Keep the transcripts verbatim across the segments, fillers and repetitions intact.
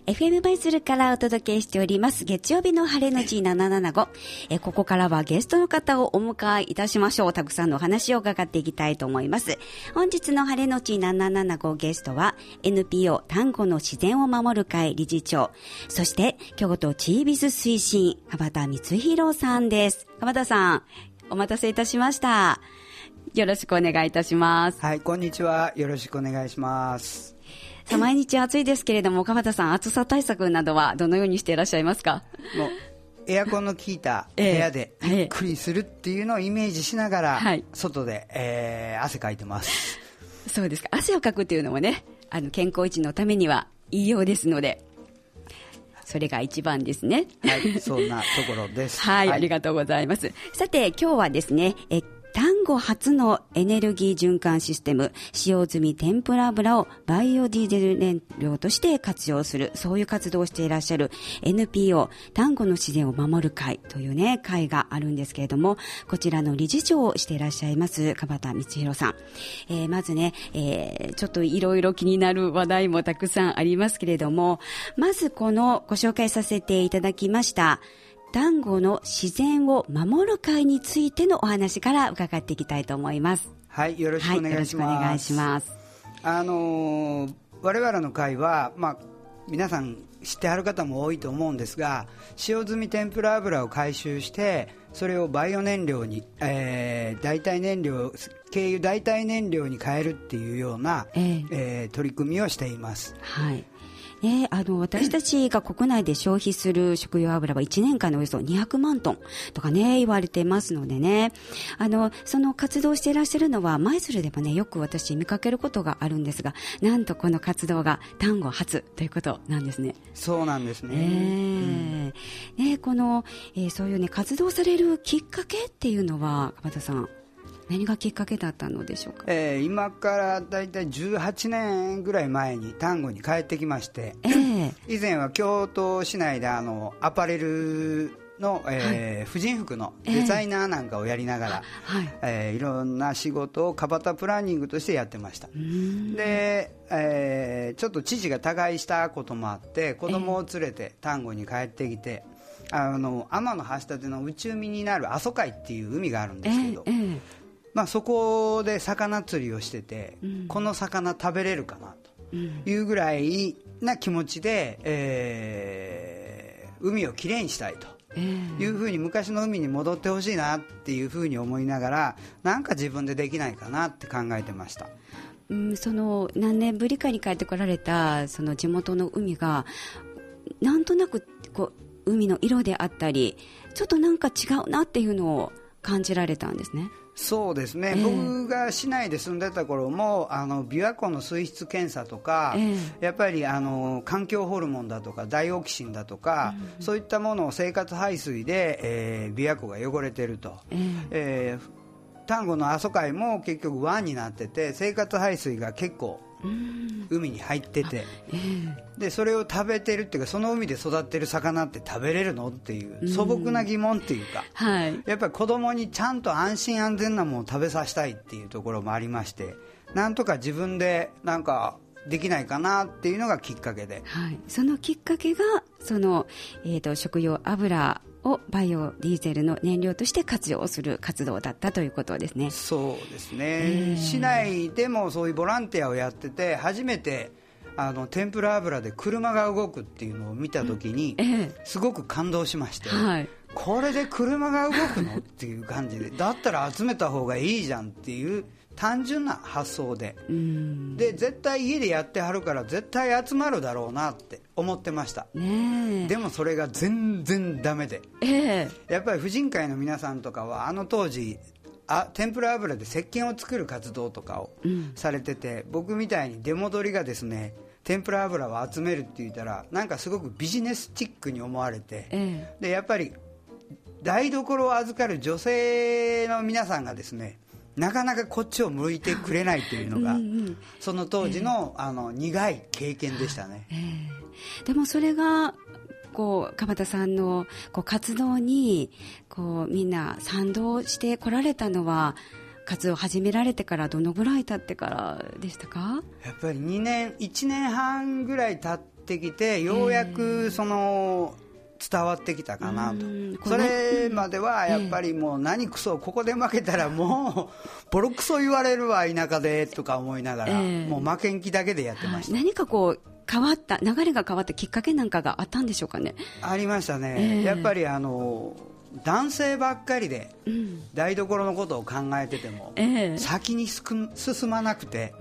エフエム バイスルからお届けしております月曜日の晴れのちななななご。えここからはゲストの方をお迎えいたしましょう。たくさんのお話を伺っていきたいと思います。本日の晴れのちななななごゲストは エヌピーオー 丹後の自然を守る会理事長、そして京都チービズ推進川田光弘さんです。川田さん、お待たせいたしました。よろしくお願いいたします。 はい、こんにちは。よろしくお願いします。 さあ毎日暑いですけれども、川田さん、暑さ対策などはどのようにしていらっしゃいますか？ もうエアコンの効いた部屋でゆっくりするっていうのをイメージしながら、はい、外で、えー、汗かいてます。 そうですか。汗をかくっていうのもね、あの健康維持のためにはいいようですので、それが一番ですね。 はい、そんなところです。 はい、はい、ありがとうございます。さて今日はですね、え丹後初のエネルギー循環システム、使用済み天ぷら油をバイオディーゼル燃料として活用する、そういう活動をしていらっしゃる エヌピーオー 丹後の自然を守る会というね、会があるんですけれども、こちらの理事長をしていらっしゃいます川田光弘さん、えー、まずね、えー、ちょっといろいろ気になる話題もたくさんありますけれども、まずこのご紹介させていただきました丹後の自然を守る会についてのお話から伺っていきたいと思います。 はい、よろしくお願いします。はい、よろしくお願いします。あのー、我々の会は、まあ、皆さん知ってはる方も多いと思うんですが、使用済み天ぷら油を回収してそれをバイオ燃料に、えー、代替燃料軽油代替燃料に変えるっていうような、えーえー、取り組みをしています。 はいね、あの私たちが国内で消費する食用油はいちねんかんでおよそにひゃくまんトンとかね言われてますのでね、あのその活動していらっしゃるのは舞鶴でもねよく私見かけることがあるんですが、なんとこの活動が丹後初ということなんですね。 そうなんですね。 ね、うん、ねこの、えー、そういうね活動されるきっかけっていうのは川田さん、何がきっかけだったのでしょうか？ えー、今からだいたいじゅうはちねんぐらい前に丹後に帰ってきまして、えー、以前は京都市内であのアパレルの、えーはい、婦人服のデザイナーなんかをやりながら、えーはいえー、いろんな仕事を川端プランニングとしてやってました。で、えー、ちょっと父が他界したこともあって子供を連れて丹後に帰ってきて、あの天橋立の内海になる阿蘇海っていう海があるんですけど、えーえーまあ、そこで魚釣りをしてて、うん、この魚食べれるかなというぐらいな気持ちで、えー、海をきれいにしたいというふうに、昔の海に戻ってほしいなっていうふうに思いながら、なんか自分でできないかなって考えてました。 うん、その何年ぶりかに帰ってこられたその地元の海がなんとなくこう海の色であったりちょっとなんか違うなっていうのを感じられたんですね。 そうですね、えー、僕が市内で住んでた頃もあの琵琶湖の水質検査とか、えー、やっぱりあの環境ホルモンだとかダイオキシンだとか、うん、そういったものを生活排水で、えー、琵琶湖が汚れてると、えーえー、丹後の阿蘇海も結局湾になってて生活排水が結構海に入ってて、えー、でそれを食べてるっていうか、その海で育ってる魚って食べれるのっていう素朴な疑問っていうか、はい、やっぱり子供にちゃんと安心安全なものを食べさせたいっていうところもありまして、なんとか自分でなんかできないかなっていうのがきっかけで、 はい、そのきっかけがその、えーと、食用油をバイオディーゼルの燃料として活用する活動だったということですね。 そうですね、えー、市内でもそういうボランティアをやってて、初めてあの天ぷら油で車が動くっていうのを見た時に、うんえー、すごく感動しまして、はい、これで車が動くのっていう感じで、だったら集めた方がいいじゃんっていう単純な発想で、うんで絶対家でやってはるから絶対集まるだろうなって思ってました、ね、でもそれが全然ダメで、えー、やっぱり婦人会の皆さんとかはあの当時あ天ぷら油で石鹸を作る活動とかをされてて、うん、僕みたいに出戻りがですね天ぷら油を集めるって言ったらなんかすごくビジネスチックに思われて、えー、でやっぱり台所を預かる女性の皆さんがですねなかなかこっちを向いてくれないというのがうん、うん、その当時の、えー、あの苦い経験でしたね、えー、でもそれがこう川田さんのこう活動にこうみんな賛同してこられたのは活動を始められてからどのぐらい経ってからでしたか？ やっぱりにねんいちねんはんぐらい経ってきてようやくその、えー伝わってきたかなと。それまではやっぱりもう何クソここで負けたらもうボロクソ言われるわ田舎でとか思いながら、えー、もう負けん気だけでやってました、 はい、何かこう変わった流れが変わったきっかけなんかがあったんでしょうかね？ ありましたね、えー、やっぱりあの男性ばっかりで台所のことを考えてても、えー、先に進まなくて、うん、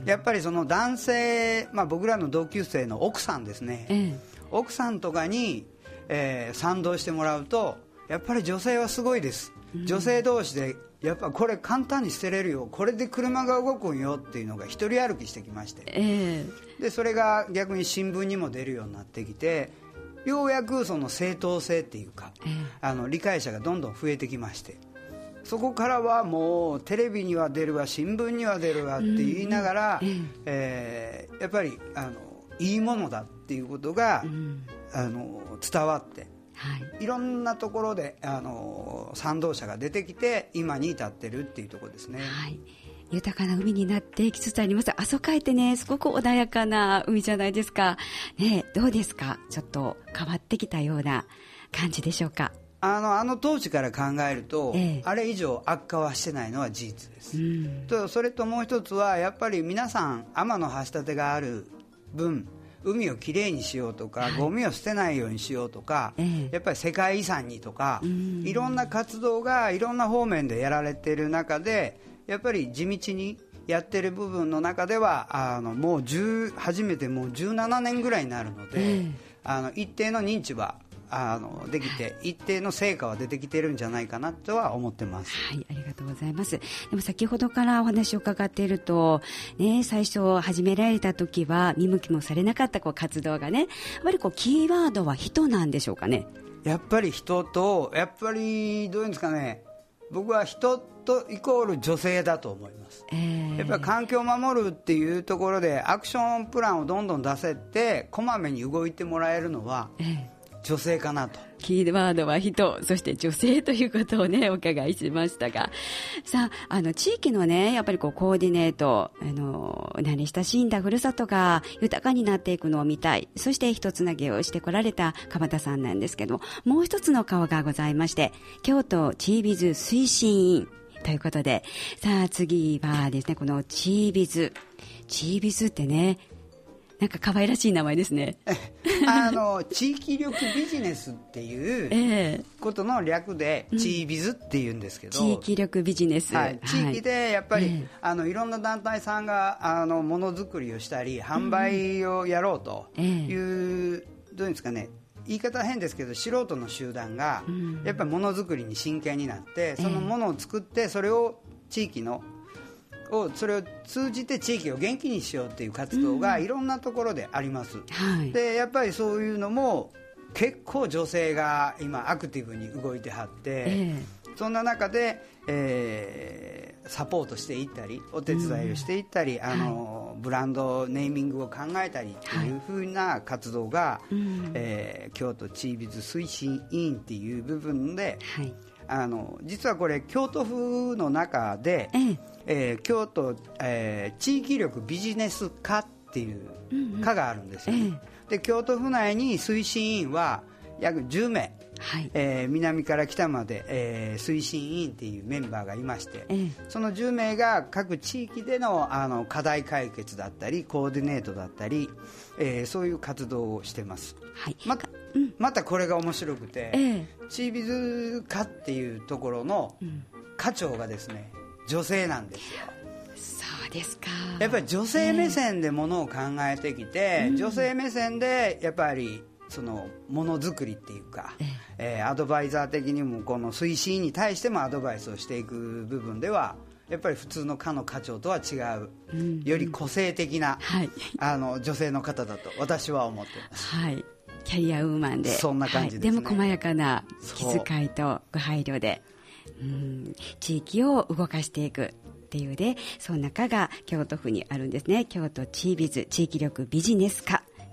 やっぱりその男性、まあ、僕らの同級生の奥さんですね、えー、奥さんとかにえー、賛同してもらうとやっぱり女性はすごいです、うん、女性同士でやっぱこれ簡単に捨てれるよ、これで車が動くんよっていうのが一人歩きしてきまして、えー、でそれが逆に新聞にも出るようになってきてようやくその正当性っていうか、えー、あの理解者がどんどん増えてきまして、そこからはもうテレビには出るわ新聞には出るわって言いながら、うんえーえー、やっぱりあのいいものだっていうことが、うんあの伝わって、はい、いろんなところであの賛同者が出てきて今に至ってるっていうところですね、 はい、豊かな海になってきつつあります。阿蘇海ってねすごく穏やかな海じゃないですか、ね、どうですか？ちょっと変わってきたような感じでしょうか？ あの、あの当時から考えると、ええ、あれ以上悪化はしてないのは事実です、うん、とそれともう一つはやっぱり皆さん天の橋立がある分海をきれいにしようとか、はい、ゴミを捨てないようにしようとか、ええ、やっぱり世界遺産にとかいろんな活動がいろんな方面でやられている中でやっぱり地道にやってる部分の中ではあのもう10初めてもうじゅうななねんぐらいになるので、ええ、あの一定の認知はあのできて一定の成果は出てきてるんじゃないかなとは思ってます。 はい、ありがとうございます。でも先ほどからお話を伺っていると、ね、最初始められた時は見向きもされなかったこう活動がね、やっぱりこうキーワードは人なんでしょうかね？ やっぱり人とやっぱりどういうんですかね、僕は人とイコール女性だと思います、えー、やっぱり環境を守るっていうところでアクションプランをどんどん出せてこまめに動いてもらえるのは、えー女性かなと。 キーワードは人、そして女性ということをねお伺いしましたが、さあ、あの地域のねやっぱりこうコーディネート、あの慣れ親しんだふるさとが豊かになっていくのを見たい、そして一つなげをしてこられた川田さんなんですけども、もう一つの顔がございまして、京都チービズ推進委員ということで、さあ次はですね、このチービズチービズってね、なんか可愛らしい名前ですねあの地域力ビジネスっていうことの略でチービズっていうんですけど、 地域力ビジネス、 はい、地域でやっぱり、はい、あのいろんな団体さんがあのものづくりをしたり販売をやろうという、うん、どういうんですかね、言い方変ですけど素人の集団がやっぱりものづくりに真剣になって、そのものを作ってそれを地域のをそれを通じて地域を元気にしようっていう活動がいろんなところであります、うんはい、でやっぱりそういうのも結構女性が今アクティブに動いてはって、えー、そんな中で、えー、サポートしていったりお手伝いをしていったり、うん、あの、はい、ブランドネーミングを考えたりっていう風な活動が、はいえー、京都チービズ推進委員っていう部分で、はいあの実はこれ京都府の中で、えええー、京都、えー、地域力ビジネス課っていう課があるんですよ、ねうんうんええ、で京都府内に推進委員は約じゅうめい、はいえー、南から北まで、えー、推進委員っていうメンバーがいまして、ええ、そのじゅうめいが各地域で の, あの課題解決だったりコーディネートだったり、えー、そういう活動をしてます、はい、またうん、またこれが面白くて、ええ、チービズ課っていうところの課長がですね、女性なんですよ。 そうですか。 やっぱり女性目線でものを考えてきて、ええ、女性目線でやっぱりそのものづくりっていうか、えええー、アドバイザー的にもこの推進に対してもアドバイスをしていく部分ではやっぱり普通の課の課長とは違う、うん、より個性的な、はい、あの女性の方だと私は思っています。 はいキャリアウーマンで、 そんな感じですね、 はい、でも細やかな気遣いとご配慮で、うん地域を動かしていくっていうで、その中が京都府にあるんですね。京都チービズ地域力ビジネス課っ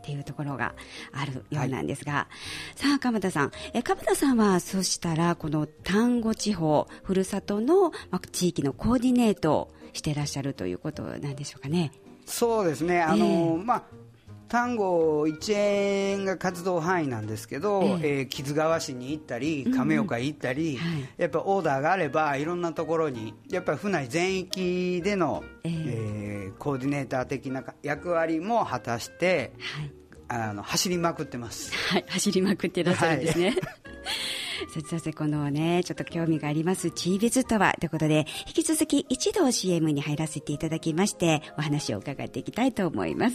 っていうところがあるようなんですが、はい、さあ鎌田さん、え鎌田さんはそしたらこの丹後地方ふるさとの、まあ、地域のコーディネートをしてらっしゃるということなんでしょうかね。 そうですね、あの、えー、まあ丹後一円が活動範囲なんですけど、えーえー、木津川市に行ったり亀岡行ったり、うんはい、やっぱオーダーがあればいろんなところにやっぱり府内全域での、えーえー、コーディネーター的な役割も果たして、はい、あの走りまくってます、 はい、走りまくってらっしゃるんですね、はいそしてこのねちょっと興味がありますチービズとはということで、引き続き一度 シーエム に入らせていただきましてお話を伺っていきたいと思います。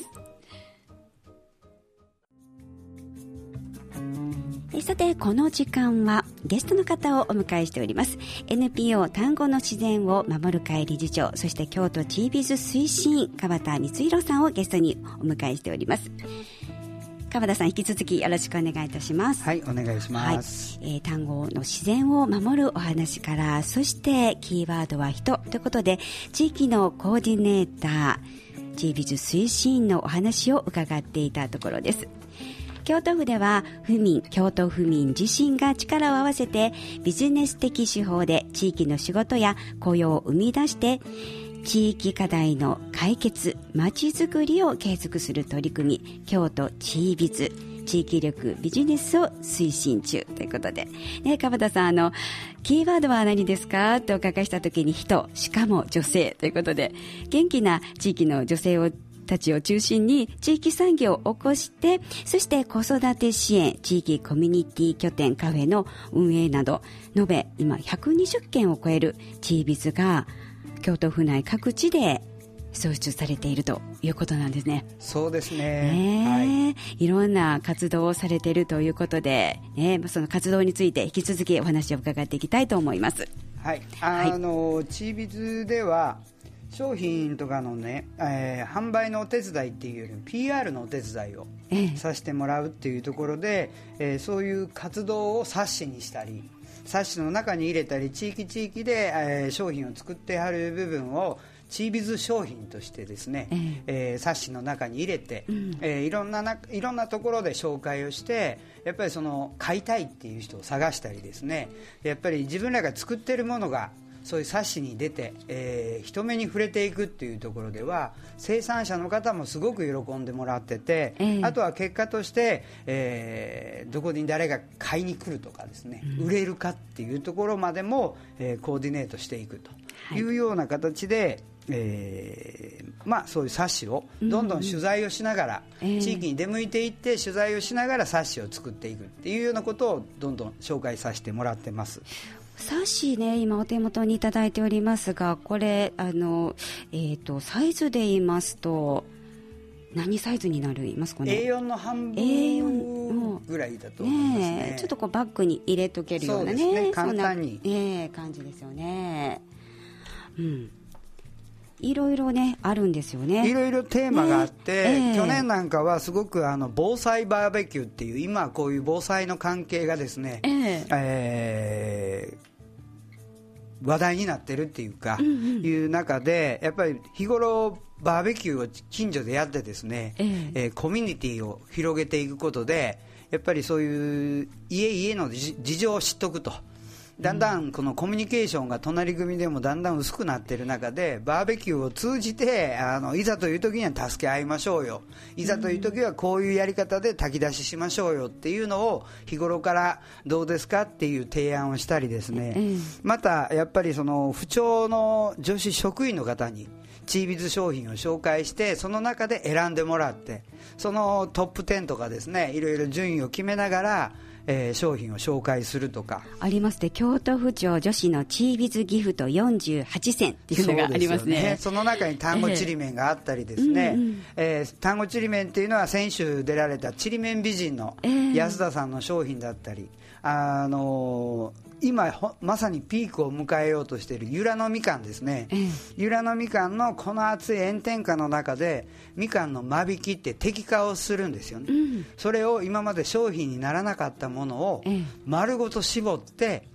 さてこの時間はゲストの方をお迎えしております。 エヌピーオー 丹後の自然を守る会理事長、そして京都チービズ推進員川田光弘さんをゲストにお迎えしております。川田さん引き続きよろしくお願いいたします。 はい、お願いします、 はい、えー、丹後の自然を守るお話から、そしてキーワードは人ということで地域のコーディネーターチービズ推進員のお話を伺っていたところです。京都府では府民京都府民自身が力を合わせてビジネス的手法で地域の仕事や雇用を生み出して地域課題の解決、まちづくりを継続する取り組み、京都チービズ地域力ビジネスを推進中ということで、ね、川田さん、あのキーワードは何ですかとお伺いしたときに人、しかも女性ということで、元気な地域の女性をたちを中心に地域産業を起こして、そして子育て支援、地域コミュニティ拠点カフェの運営など、延べ今ひゃくにじゅっけんを超えるチービズが京都府内各地で創出されているということなんですね。 そうですね、 ね、はい、いろんな活動をされているということで、ね、その活動について引き続きお話を伺っていきたいと思います。 はい、あの、はい、チービズでは商品とかのね、えー、販売のお手伝いっていうよりも ピーアール のお手伝いをさせてもらうっていうところで、えー、そういう活動を冊子にしたり、冊子の中に入れたり、地域地域で、えー、商品を作ってはる部分をチービズ商品としてですね、えーえー、冊子の中に入れて、うんえー、いろんな、いろんなところで紹介をして、やっぱりその買いたいっていう人を探したりですね、やっぱり自分らが作ってるものがそういう冊子に出て、えー、人目に触れていくっていうところでは生産者の方もすごく喜んでもらってて、えー、あとは結果として、えー、どこに誰が買いに来るとかですね、うん、売れるかっていうところまでも、えー、コーディネートしていくというような形で、はいえーまあ、そういう冊子をどんどん取材をしながら、うんうん、地域に出向いていって取材をしながら冊子を作っていくっていうようなことをどんどん紹介させてもらってます。 冊子ね、今お手元にいただいておりますが、これあの、えーと、サイズで言いますと何サイズになりますかね。 エーよん の半分ぐらいだと思います ね, ねちょっとこうバッグに入れとけるような ね, そうですね、簡単に、 えー、感じですよね。うんいろいろねあるんですよね。 いろいろテーマがあって、ねえー、去年なんかはすごくあの防災バーベキューっていう、今こういう防災の関係がですね、えーえー、話題になってるっていうか、うんうん、いう中でやっぱり日頃バーベキューを近所でやってですね、えーえー、コミュニティを広げていくことでやっぱりそういう家々の事情を知っておくと、だんだんこのコミュニケーションが隣組でもだんだん薄くなっている中で、バーベキューを通じてあのいざという時には助け合いましょうよ、いざという時はこういうやり方で炊き出ししましょうよっていうのを日頃からどうですかっていう提案をしたりですね、またやっぱりその府庁の女子職員の方にチービズ商品を紹介して、その中で選んでもらって、そのトップじゅうとかですね、いろいろ順位を決めながらえー、商品を紹介するとかありますね。京都府庁女子のチービズギフトよんじゅうはちせんっていうのがありますね。 そうですよね。その中に丹後ちりめんがあったりですね、えーうんうんえー、丹後ちりめんっていうのは先週出られたちりめん美人の安田さんの商品だったり、えー、あのー今まさにピークを迎えようとしている由良のみかんですね、ええ、由良のみかんのこの暑い炎天下の中でみかんの間引きって適化をするんですよね、うん、それを今まで商品にならなかったものを丸ごと絞って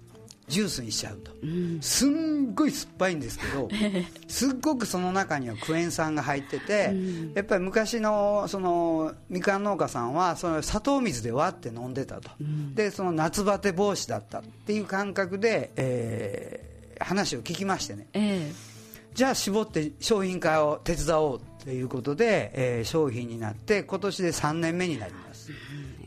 ジュースにしちゃうと、うん、すんごい酸っぱいんですけどすっごくその中にはクエン酸が入ってて、うん、やっぱり昔のそのみかん農家さんはその砂糖水で割って飲んでたと、うん、でその夏バテ防止だったっていう感覚で、えー、話を聞きましてね、えー、じゃあ絞って商品化を手伝おうということで、えー、商品になって今年でさんねんめになります、うん、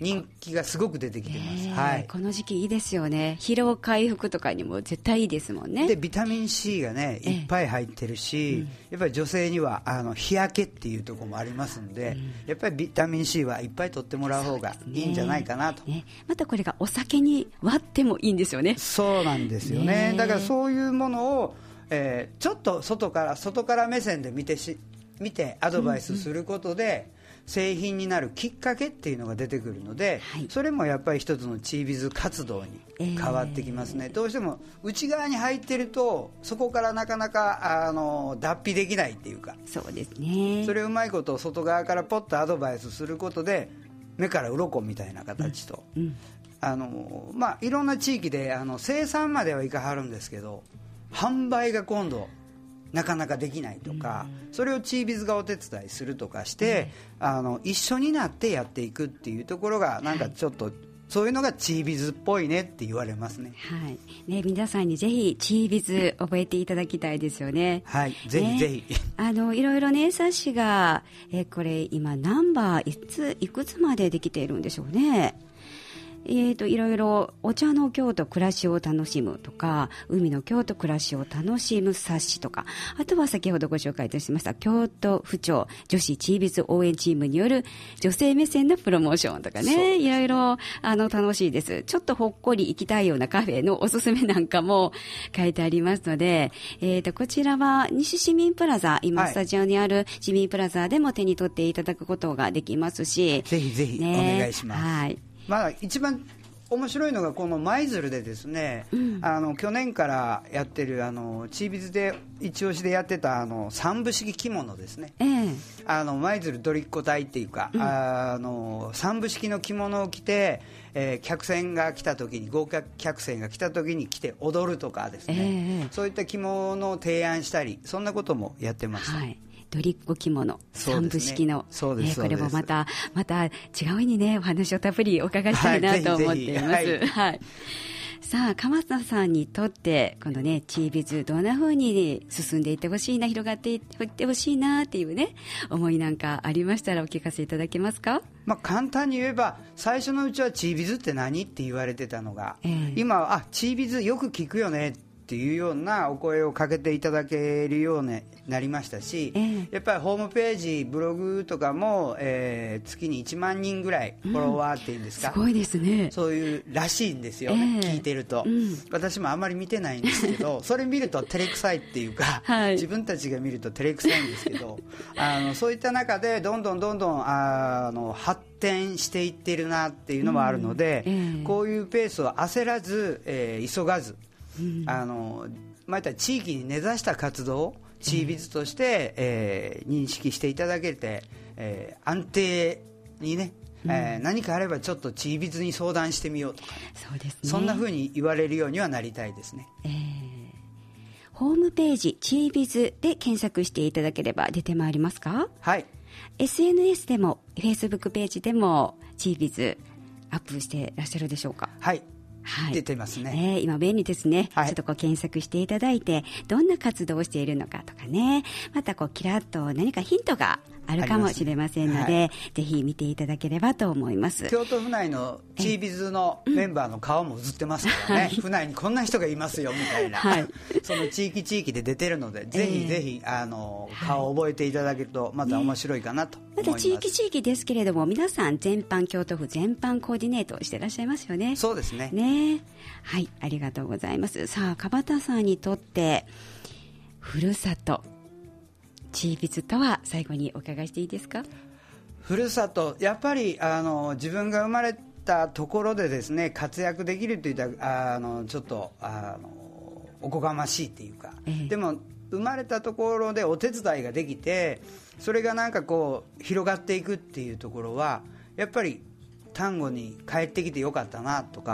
人気がすごく出てきてます、 えーはい、 この時期いいですよね。疲労回復とかにも絶対いいですもんね。 でビタミン C がねいっぱい入ってるし、えーうん、やっぱり女性にはあの日焼けっていうところもありますんで、うん、やっぱりビタミン C はいっぱい取ってもらう方がいいんじゃないかなと、ねね、 またこれがお酒に割ってもいいんですよね。 そうなんですよ ね, ねだからそういうものを、えー、ちょっと外から外から目線で見てし見てアドバイスすることで、うんうん、製品になるきっかけっていうのが出てくるので、はい、それもやっぱり一つのチービズ活動に変わってきますね、えー、どうしても内側に入ってるとそこからなかなかあの脱皮できないっていうか、 そうですね、 それをうまいことを外側からポッとアドバイスすることで目から鱗みたいな形と、うんうん、あのまあ、いろんな地域であの生産まではいかはるんですけど販売が今度なかなかできないとか、うん、それをチービズがお手伝いするとかして、うん、あの一緒になってやっていくっていうところがなんかちょっと、はい、そういうのがチービズっぽいねって言われますね。 はい、ね、皆さんにぜひチービズ覚えていただきたいですよね。 はい、ぜひぜひ、 ね、あのいろいろね冊子がえこれ今ナンバーいついくつまでできているんでしょうね。えーと、いろいろお茶の京都暮らしを楽しむとか海の京都暮らしを楽しむ冊子とか、あとは先ほどご紹介いたしました京都府庁女子チービズ応援チームによる女性目線のプロモーションとかね、いろいろあの楽しいです。ちょっとほっこり行きたいようなカフェのおすすめなんかも書いてありますので、えーと、こちらは西市民プラザ、今スタジオにある市民プラザでも手に取っていただくことができますし、 ぜひぜひお願いします、 ね、はい。 まあ、一番面白いのがこの舞鶴でですね、うん、あの去年からやってるあのチービズで一押しでやってたあの三部式着物ですね、えー、あの舞鶴ドリッコ隊っていうか、うん、あの三部式の着物を着て、えー、客船が来た時に豪華客船が来た時に着て踊るとかですね、えー、そういった着物を提案したりそんなこともやってました、はい。 ドリッコ着物、三部式の、 そうです、 えー、これもまたまた違う意味にねお話をたっぷりお伺いしたいなと思っています、はい、ぜひぜひ、はいはい、さあ鎌田さんにとってこのねチービズどんな風に進んでいってほしいな、広がっていってほしいなっていうね思いなんかありましたらお聞かせいただけますか。 まあ、簡単に言えば最初のうちはチービズって何って言われてたのが、えー、今はあチービズよく聞くよねっていうようなお声をかけていただけるようになりましたし、えー、やっぱりホームページブログとかも、えー、月にいちまんにんぐらいフォロワーっていうんですか、 うん、すごいですね。 そういうらしいんですよね、えー、聞いてると、うん、私もあまり見てないんですけどそれ見ると照れくさいっていうか、はい、自分たちが見ると照れくさいんですけどあのそういった中でどんどんどんどんあの発展していってるなっていうのもあるので、うんえー、こういうペースを焦らず、えー、急がずうん、あのまた地域に根ざした活動をチービズとして、えー、認識していただけて、えー、安定にね、うんえー、何かあればちょっとチービズに相談してみようとか、 そうですね、 そんな風に言われるようにはなりたいですね、 えー、ホームページチービズで検索していただければ出てまいりますか。 はい。 エスエヌエス でも Facebook ページでもチービズアップしていらっしゃるでしょうか。 はいはい、 出てますね、 えー、今便利ですね、はい、ちょっとこう検索していただいてどんな活動をしているのかとかね、またこうキラッと何かヒントがあるかもしれませんので、ねはい、ぜひ見ていただければと思います。 京都府内のチービズのメンバーの顔も映ってますからね、うん、府内にこんな人がいますよみたいな、はい、その地域地域で出てるのでぜひぜひ、えー、あの顔を覚えていただけるとまた面白いかなと思います、ね、 また地域地域ですけれども皆さん全般京都府全般コーディネートをしていらっしゃいますよね。 そうですね。 ね、はい、ありがとうございます。さあ川端さんにとってふるさとチービズとは最後にお伺いしていいですか。 ふるさとやっぱりあの自分が生まれたところでですね活躍できるといったらあのちょっとあのおこがましいっていうか、ええ、でも生まれたところでお手伝いができてそれがなんかこう広がっていくっていうところはやっぱり丹後に帰ってきてよかったなとか、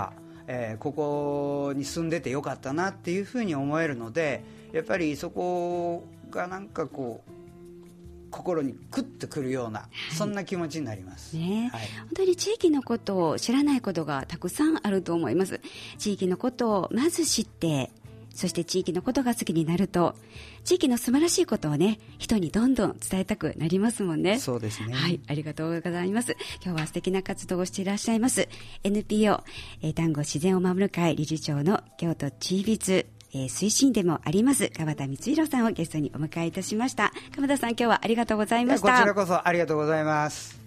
えー、ここに住んでてよかったなっていうふうに思えるので、やっぱりそこがなんかこう心にクッとくるような、はい、そんな気持ちになります、 ね、はい、本当に地域のことを知らないことがたくさんあると思います。地域のことをまず知って、そして地域のことが好きになると、地域の素晴らしいことをね、人にどんどん伝えたくなりますもんね。 そうですね。 はい、ありがとうございます。今日は素敵な活動をしていらっしゃいます エヌピーオー、えー、丹後自然を守る会理事長の京都地域別えー、推進でもあります川田光弘さんをゲストにお迎えいたしました。川田さん、今日はありがとうございました。 こちらこそありがとうございます。